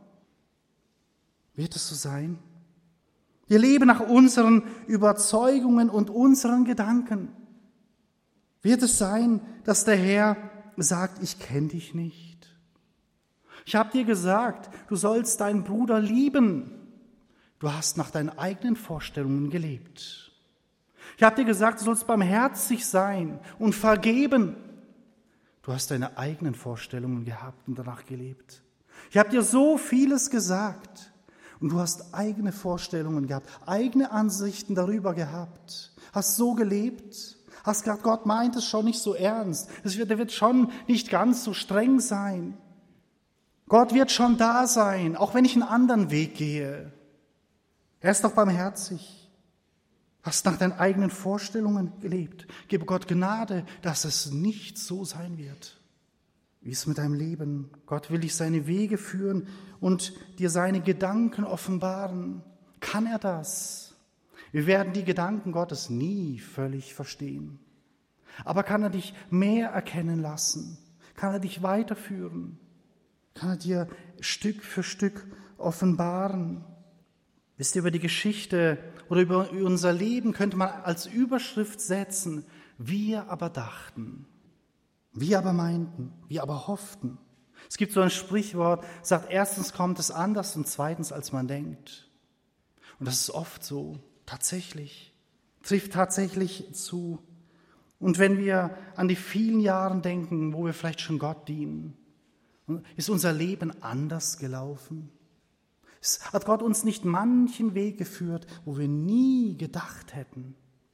Wird es so sein? Wir leben nach unseren Überzeugungen und unseren Gedanken. Wird es sein, dass der Herr sagt, ich kenne dich nicht? Ich habe dir gesagt, du sollst deinen Bruder lieben. Du hast nach deinen eigenen Vorstellungen gelebt. Ich habe dir gesagt, du sollst barmherzig sein und vergeben. Du hast deine eigenen Vorstellungen gehabt und danach gelebt. Ich habe dir so vieles gesagt und du hast eigene Vorstellungen gehabt, eigene Ansichten darüber gehabt. Hast so gelebt, hast gesagt, Gott meint es schon nicht so ernst. Es wird, er wird schon nicht ganz so streng sein. Gott wird schon da sein, auch wenn ich einen anderen Weg gehe. Er ist doch barmherzig. Hast nach deinen eigenen Vorstellungen gelebt. Gebe Gott Gnade, dass es nicht so sein wird. Wie ist es mit deinem Leben? Gott will dich seine Wege führen und dir seine Gedanken offenbaren. Kann er das? Wir werden die Gedanken Gottes nie völlig verstehen. Aber kann er dich mehr erkennen lassen? Kann er dich weiterführen? Kann er dir Stück für Stück offenbaren? Wisst ihr, über die Geschichte oder über unser Leben könnte man als Überschrift setzen, wir aber dachten, wir aber meinten, wir aber hofften. Es gibt so ein Sprichwort, sagt, erstens kommt es anders und zweitens, als man denkt. Und das ist oft so, tatsächlich, trifft tatsächlich zu. Und wenn wir an die vielen Jahre denken, wo wir vielleicht schon Gott dienen, ist unser Leben anders gelaufen? Hat Gott uns nicht manchen Weg geführt, wo wir nie gedacht hätten?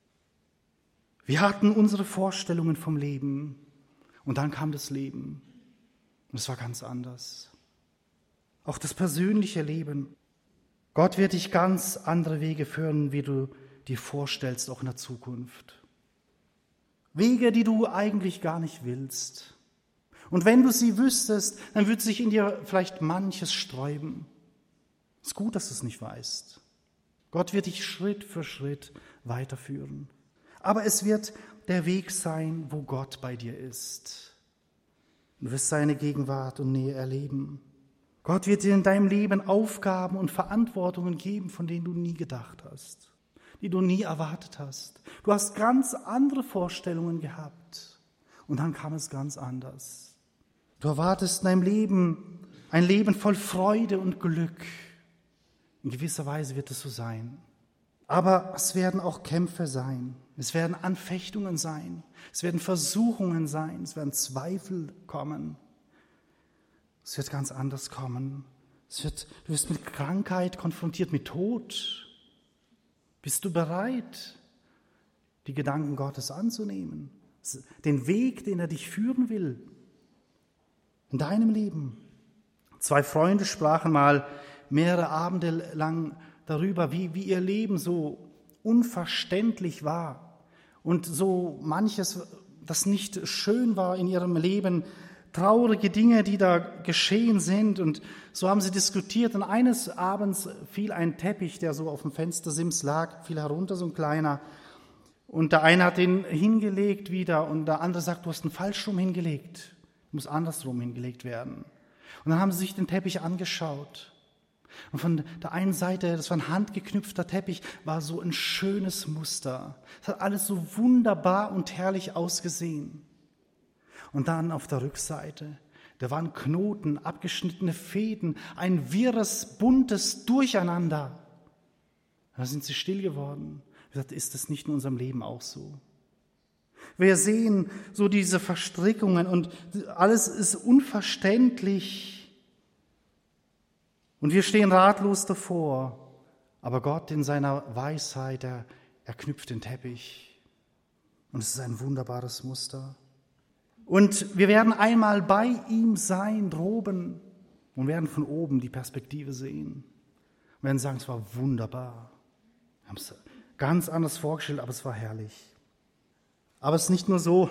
Wir hatten unsere Vorstellungen vom Leben und dann kam das Leben und es war ganz anders. Auch das persönliche Leben. Gott wird dich ganz andere Wege führen, wie du dir vorstellst, auch in der Zukunft. Wege, die du eigentlich gar nicht willst. Und wenn du sie wüsstest, dann würde sich in dir vielleicht manches sträuben. Es ist gut, dass du es nicht weißt. Gott wird dich Schritt für Schritt weiterführen. Aber es wird der Weg sein, wo Gott bei dir ist. Du wirst seine Gegenwart und Nähe erleben. Gott wird dir in deinem Leben Aufgaben und Verantwortungen geben, von denen du nie gedacht hast, die du nie erwartet hast. Du hast ganz andere Vorstellungen gehabt und dann kam es ganz anders. Du erwartest in deinem Leben ein Leben voll Freude und Glück. In gewisser Weise wird es so sein. Aber es werden auch Kämpfe sein. Es werden Anfechtungen sein. Es werden Versuchungen sein. Es werden Zweifel kommen. Es wird ganz anders kommen. Es wird, du wirst mit Krankheit konfrontiert, mit Tod. Bist du bereit, die Gedanken Gottes anzunehmen? Den Weg, den er dich führen will in deinem Leben. Zwei Freunde sprachen mal mehrere Abende lang darüber, wie, wie ihr Leben so unverständlich war und so manches, das nicht schön war in ihrem Leben, traurige Dinge, die da geschehen sind. Und so haben sie diskutiert und eines Abends fiel ein Teppich, der so auf dem Fenstersims lag, fiel herunter, so ein kleiner. Und der eine hat den hingelegt wieder und der andere sagt, du hast ihn falsch rum hingelegt. Muss andersrum hingelegt werden. Und dann haben sie sich den Teppich angeschaut. Und von der einen Seite, das war ein handgeknüpfter Teppich, war so ein schönes Muster. Es hat alles so wunderbar und herrlich ausgesehen. Und dann auf der Rückseite, da waren Knoten, abgeschnittene Fäden, ein wirres, buntes Durcheinander. Da sind sie still geworden. Ich sagte, ist das nicht in unserem Leben auch so? Wir sehen so diese Verstrickungen und alles ist unverständlich. Und wir stehen ratlos davor. Aber Gott in seiner Weisheit, er, er knüpft den Teppich. Und es ist ein wunderbares Muster. Und wir werden einmal bei ihm sein, droben, und werden von oben die Perspektive sehen. Wir werden sagen, es war wunderbar. Wir haben es ganz anders vorgestellt, aber es war herrlich. Aber es ist nicht nur so,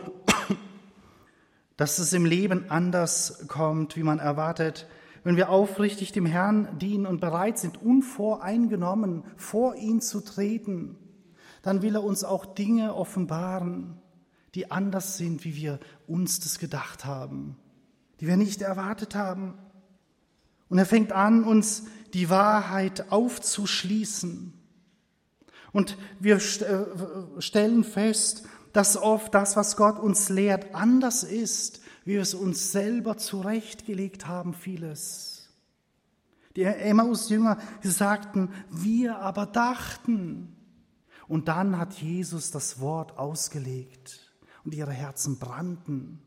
dass es im Leben anders kommt, wie man erwartet. Wenn wir aufrichtig dem Herrn dienen und bereit sind, unvoreingenommen vor ihn zu treten, dann will er uns auch Dinge offenbaren, die anders sind, wie wir uns das gedacht haben, die wir nicht erwartet haben. Und er fängt an, uns die Wahrheit aufzuschließen. Und wir stellen fest, dass oft das, was Gott uns lehrt, anders ist, wie wir es uns selber zurechtgelegt haben, vieles. Die Emmaus-Jünger, die sagten, wir aber dachten. Und dann hat Jesus das Wort ausgelegt und ihre Herzen brannten.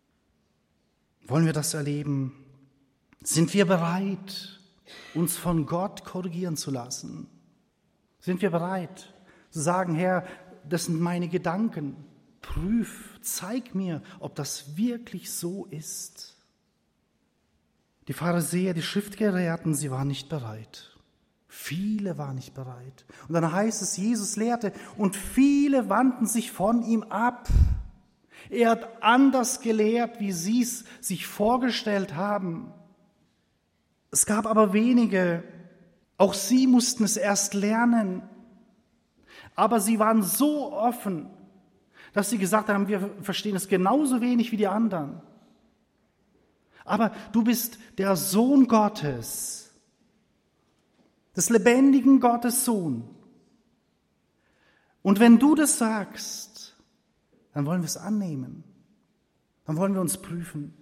Wollen wir das erleben? Sind wir bereit, uns von Gott korrigieren zu lassen? Sind wir bereit zu sagen, Herr, das sind meine Gedanken, prüf, zeig mir, ob das wirklich so ist. Die Pharisäer, die Schriftgelehrten, sie waren nicht bereit. Viele waren nicht bereit. Und dann heißt es, Jesus lehrte und viele wandten sich von ihm ab. Er hat anders gelehrt, wie sie es sich vorgestellt haben. Es gab aber wenige, auch sie mussten es erst lernen. Aber sie waren so offen, dass sie gesagt haben, wir verstehen es genauso wenig wie die anderen. Aber du bist der Sohn Gottes, des lebendigen Gottes Sohn. Und wenn du das sagst, dann wollen wir es annehmen. Dann wollen wir uns prüfen.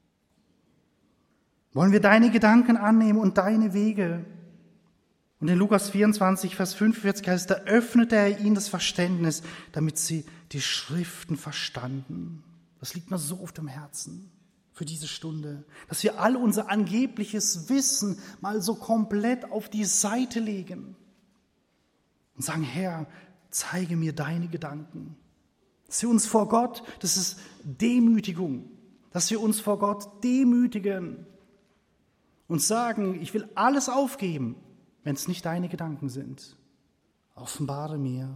Wollen wir deine Gedanken annehmen und deine Wege? Und in Lukas vierundzwanzig, Vers fünfundvierzig heißt, da öffnete er ihnen das Verständnis, damit sie die Schriften verstanden. Das liegt mir so auf dem Herzen für diese Stunde, dass wir all unser angebliches Wissen mal so komplett auf die Seite legen und sagen, Herr, zeige mir deine Gedanken. Dass wir uns vor Gott, das ist Demütigung, dass wir uns vor Gott demütigen und sagen, ich will alles aufgeben, wenn es nicht deine Gedanken sind. Offenbare mir,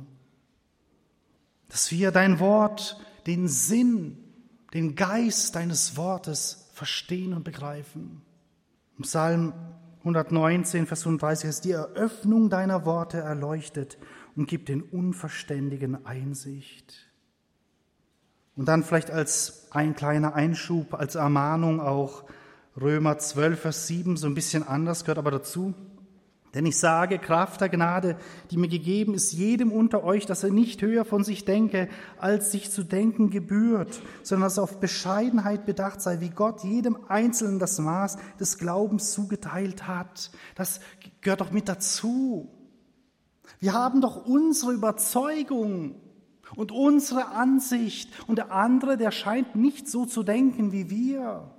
dass wir dein Wort, den Sinn, den Geist deines Wortes verstehen und begreifen. Im Psalm hundertneunzehn, Vers fünfunddreißig heißt, die Eröffnung deiner Worte erleuchtet und gibt den Unverständigen Einsicht. Und dann vielleicht als ein kleiner Einschub, als Ermahnung auch Römer zwölf, Vers sieben, so ein bisschen anders, gehört aber dazu. Denn ich sage, Kraft der Gnade, die mir gegeben ist, jedem unter euch, dass er nicht höher von sich denke, als sich zu denken gebührt, sondern dass er auf Bescheidenheit bedacht sei, wie Gott jedem Einzelnen das Maß des Glaubens zugeteilt hat. Das gehört doch mit dazu. Wir haben doch unsere Überzeugung und unsere Ansicht und der andere, der scheint nicht so zu denken wie wir.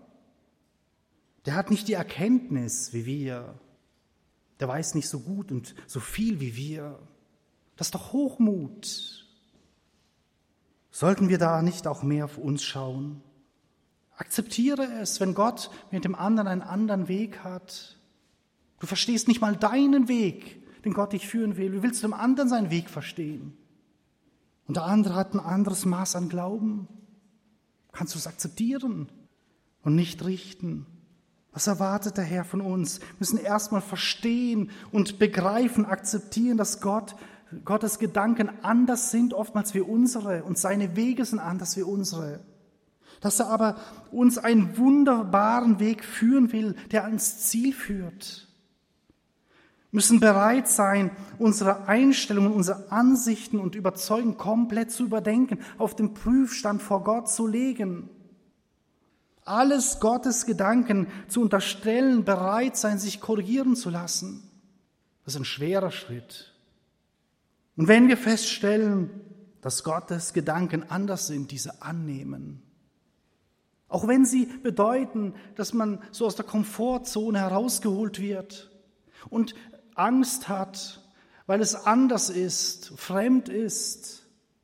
Der hat nicht die Erkenntnis wie wir. Der weiß nicht so gut und so viel wie wir. Das ist doch Hochmut. Sollten wir da nicht auch mehr auf uns schauen? Akzeptiere es, wenn Gott mit dem anderen einen anderen Weg hat. Du verstehst nicht mal deinen Weg, den Gott dich führen will. Wie willst du dem anderen seinen Weg verstehen? Und der andere hat ein anderes Maß an Glauben. Kannst du es akzeptieren und nicht richten? Was erwartet der Herr von uns? Wir müssen erstmal verstehen und begreifen, akzeptieren, dass Gott Gottes Gedanken anders sind oftmals wie unsere und seine Wege sind anders wie unsere. Dass er aber uns einen wunderbaren Weg führen will, der ans Ziel führt. Wir müssen bereit sein, unsere Einstellungen, unsere Ansichten und Überzeugungen komplett zu überdenken, auf den Prüfstand vor Gott zu legen. Alles Gottes Gedanken zu unterstellen, bereit sein, sich korrigieren zu lassen. Das ist ein schwerer Schritt. Und wenn wir feststellen, dass Gottes Gedanken anders sind, diese annehmen. Auch wenn sie bedeuten, dass man so aus der Komfortzone herausgeholt wird und Angst hat, weil es anders ist, fremd ist.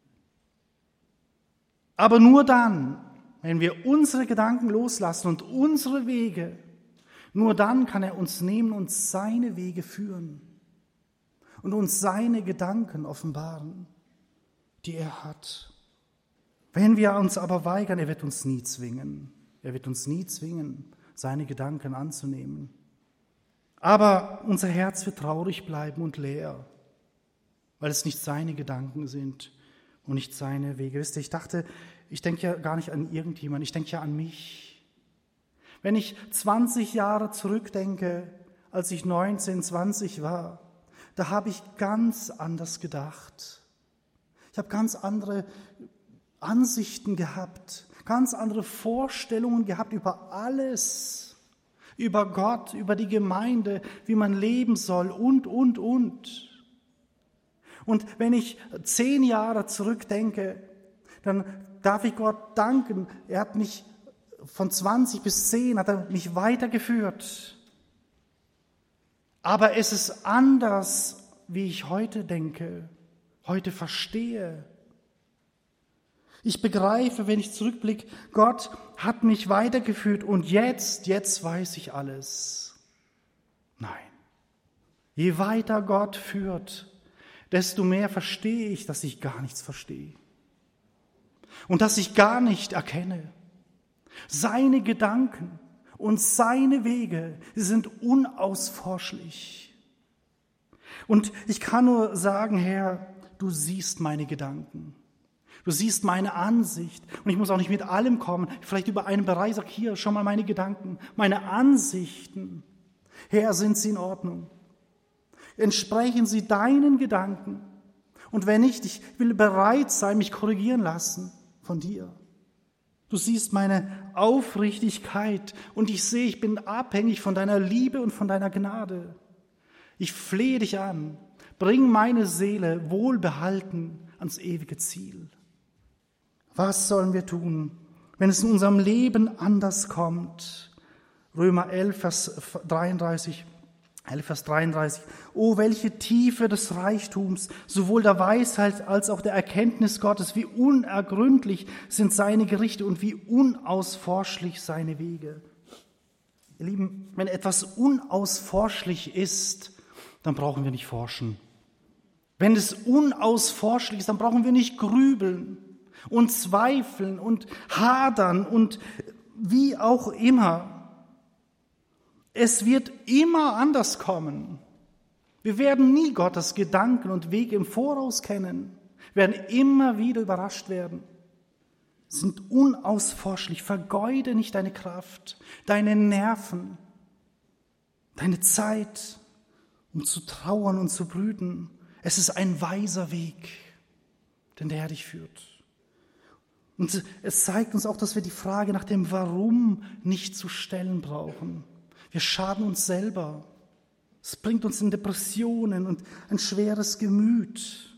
Aber nur dann, wenn wir unsere Gedanken loslassen und unsere Wege, nur dann kann er uns nehmen und seine Wege führen und uns seine Gedanken offenbaren, die er hat. Wenn wir uns aber weigern, er wird uns nie zwingen. Er wird uns nie zwingen, seine Gedanken anzunehmen. Aber unser Herz wird traurig bleiben und leer, weil es nicht seine Gedanken sind und nicht seine Wege. Wisst ihr, ich dachte, ich denke ja gar nicht an irgendjemanden, ich denke ja an mich. Wenn ich zwanzig Jahre zurückdenke, als ich neunzehn, zwanzig war, da habe ich ganz anders gedacht. Ich habe ganz andere Ansichten gehabt, ganz andere Vorstellungen gehabt über alles. Über Gott, über die Gemeinde, wie man leben soll und, und, und. Und wenn ich zehn Jahre zurückdenke, dann darf ich Gott danken. Er hat mich von zwanzig bis zehn, hat er mich weitergeführt. Aber es ist anders, wie ich heute denke, heute verstehe. Ich begreife, wenn ich zurückblicke, Gott hat mich weitergeführt und jetzt, jetzt weiß ich alles. Nein. Je weiter Gott führt, desto mehr verstehe ich, dass ich gar nichts verstehe. Und dass ich gar nicht erkenne. Seine Gedanken und seine Wege sind unausforschlich. Und ich kann nur sagen, Herr, du siehst meine Gedanken. Du siehst meine Ansicht und ich muss auch nicht mit allem kommen. Vielleicht über einen Bereich sag hier schon mal meine Gedanken, meine Ansichten. Herr, sind sie in Ordnung? Entsprechen sie deinen Gedanken? Und wenn nicht, ich will bereit sein, mich korrigieren lassen von dir. Du siehst meine Aufrichtigkeit und ich sehe, ich bin abhängig von deiner Liebe und von deiner Gnade. Ich flehe dich an, bring meine Seele wohlbehalten ans ewige Ziel. Was sollen wir tun, wenn es in unserem Leben anders kommt? Römer elf, Vers dreiunddreißig. elf, Vers dreiunddreißig. Oh, welche Tiefe des Reichtums, sowohl der Weisheit als auch der Erkenntnis Gottes. Wie unergründlich sind seine Gerichte und wie unausforschlich seine Wege. Ihr Lieben, wenn etwas unausforschlich ist, dann brauchen wir nicht forschen. Wenn es unausforschlich ist, dann brauchen wir nicht grübeln und zweifeln und hadern und wie auch immer. Es wird immer anders kommen. Wir werden nie Gottes Gedanken und Wege im Voraus kennen. Wir werden immer wieder überrascht werden. Sie sind unausforschlich. Vergeude nicht deine Kraft, deine Nerven, deine Zeit, um zu trauern und zu brüten. Es ist ein weiser Weg, den der Herr dich führt. Und es zeigt uns auch, dass wir die Frage nach dem Warum nicht zu stellen brauchen. Wir schaden uns selber. Es bringt uns in Depressionen und ein schweres Gemüt.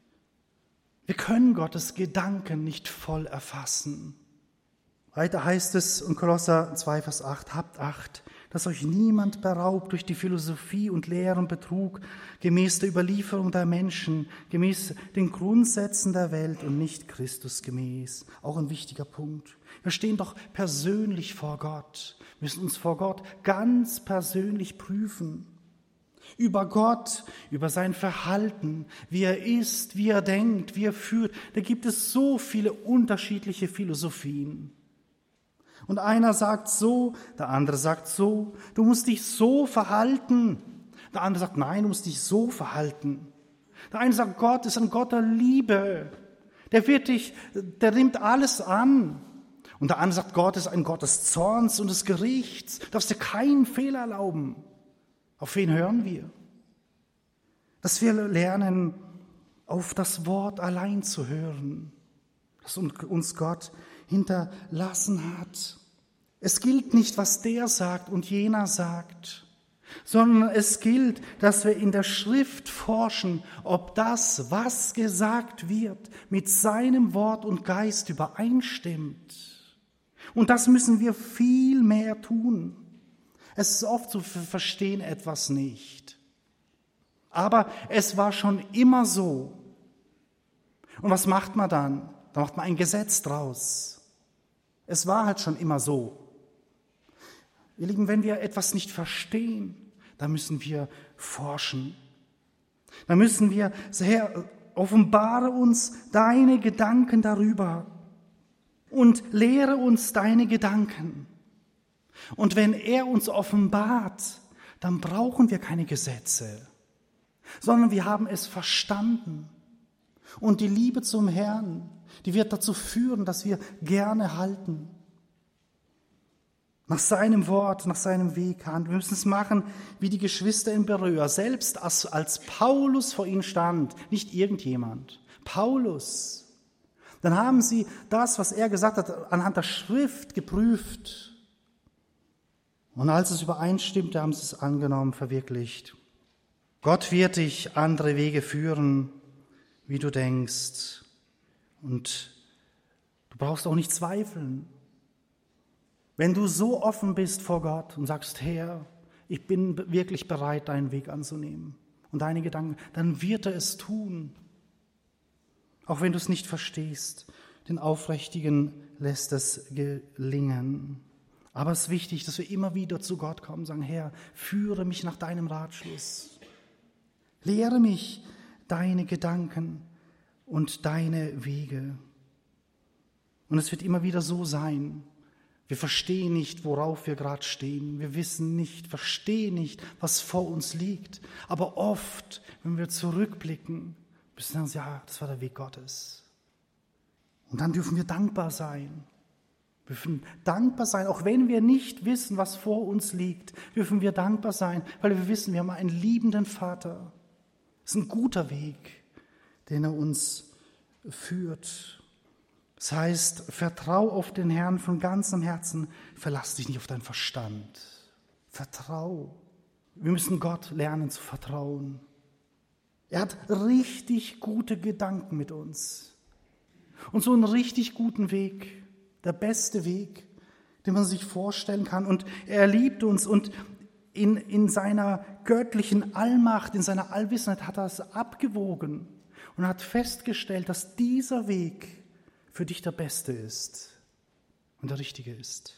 Wir können Gottes Gedanken nicht voll erfassen. Weiter heißt es in Kolosser zwei, Vers acht, habt Acht, dass euch niemand beraubt durch die Philosophie und Lehre und Betrug, gemäß der Überlieferung der Menschen, gemäß den Grundsätzen der Welt und nicht Christus gemäß. Auch ein wichtiger Punkt. Wir stehen doch persönlich vor Gott, wir müssen uns vor Gott ganz persönlich prüfen. Über Gott, über sein Verhalten, wie er ist, wie er denkt, wie er führt. Da gibt es so viele unterschiedliche Philosophien. Und einer sagt so, der andere sagt so, du musst dich so verhalten. Der andere sagt, nein, du musst dich so verhalten. Der eine sagt, Gott ist ein Gott der Liebe. Der wird dich, der nimmt alles an. Und der andere sagt, Gott ist ein Gott des Zorns und des Gerichts. Du darfst dir keinen Fehler erlauben. Auf wen hören wir? Dass wir lernen, auf das Wort allein zu hören, das uns Gott hinterlassen hat. Es gilt nicht, was der sagt und jener sagt, sondern es gilt, dass wir in der Schrift forschen, ob das, was gesagt wird, mit seinem Wort und Geist übereinstimmt. Und das müssen wir viel mehr tun. Es ist oft so, wir verstehen etwas nicht. Aber es war schon immer so. Und was macht man dann? Da macht man ein Gesetz draus. Es war halt schon immer so. Ihr Lieben, wenn wir etwas nicht verstehen, dann müssen wir forschen. Dann müssen wir, Herr, offenbare uns deine Gedanken darüber und lehre uns deine Gedanken. Und wenn er uns offenbart, dann brauchen wir keine Gesetze, sondern wir haben es verstanden. Und die Liebe zum Herrn, die wird dazu führen, dass wir gerne halten. Nach seinem Wort, nach seinem Weg handeln. Wir müssen es machen wie die Geschwister in Beröa. Selbst als, als Paulus vor ihnen stand, nicht irgendjemand, Paulus, dann haben sie das, was er gesagt hat, anhand der Schrift geprüft. Und als es übereinstimmte, haben sie es angenommen, verwirklicht. Gott wird dich andere Wege führen, wie du denkst. Und du brauchst auch nicht zweifeln. Wenn du so offen bist vor Gott und sagst, Herr, ich bin wirklich bereit, deinen Weg anzunehmen und deine Gedanken, dann wird er es tun. Auch wenn du es nicht verstehst, den Aufrichtigen lässt es gelingen. Aber es ist wichtig, dass wir immer wieder zu Gott kommen und sagen, Herr, führe mich nach deinem Ratschluss. Lehre mich deine Gedanken und deine Wege. Und es wird immer wieder so sein. Wir verstehen nicht, worauf wir gerade stehen. Wir wissen nicht, verstehen nicht, was vor uns liegt. Aber oft, wenn wir zurückblicken, müssen wir sagen, ja, das war der Weg Gottes. Und dann dürfen wir dankbar sein. Wir dürfen dankbar sein, auch wenn wir nicht wissen, was vor uns liegt, dürfen wir dankbar sein, weil wir wissen, wir haben einen liebenden Vater. Es ist ein guter Weg, den er uns führt. Das heißt, vertrau auf den Herrn von ganzem Herzen, verlass dich nicht auf deinen Verstand. Vertrau. Wir müssen Gott lernen zu vertrauen. Er hat richtig gute Gedanken mit uns. Und so einen richtig guten Weg, der beste Weg, den man sich vorstellen kann. Und er liebt uns und in, in seiner göttlichen Allmacht, in seiner Allwissenheit hat er es abgewogen und hat festgestellt, dass dieser Weg für dich der beste ist und der richtige ist.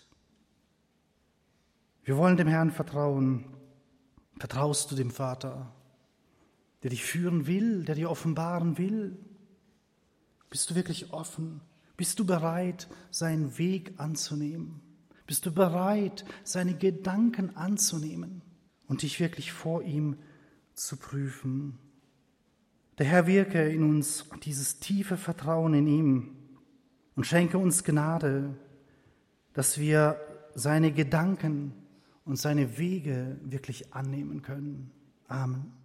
Wir wollen dem Herrn vertrauen. Vertraust du dem Vater, der dich führen will, der dir offenbaren will? Bist du wirklich offen? Bist du bereit, seinen Weg anzunehmen? Bist du bereit, seine Gedanken anzunehmen und dich wirklich vor ihm zu prüfen? Der Herr wirke in uns dieses tiefe Vertrauen in ihm und schenke uns Gnade, dass wir seine Gedanken und seine Wege wirklich annehmen können. Amen.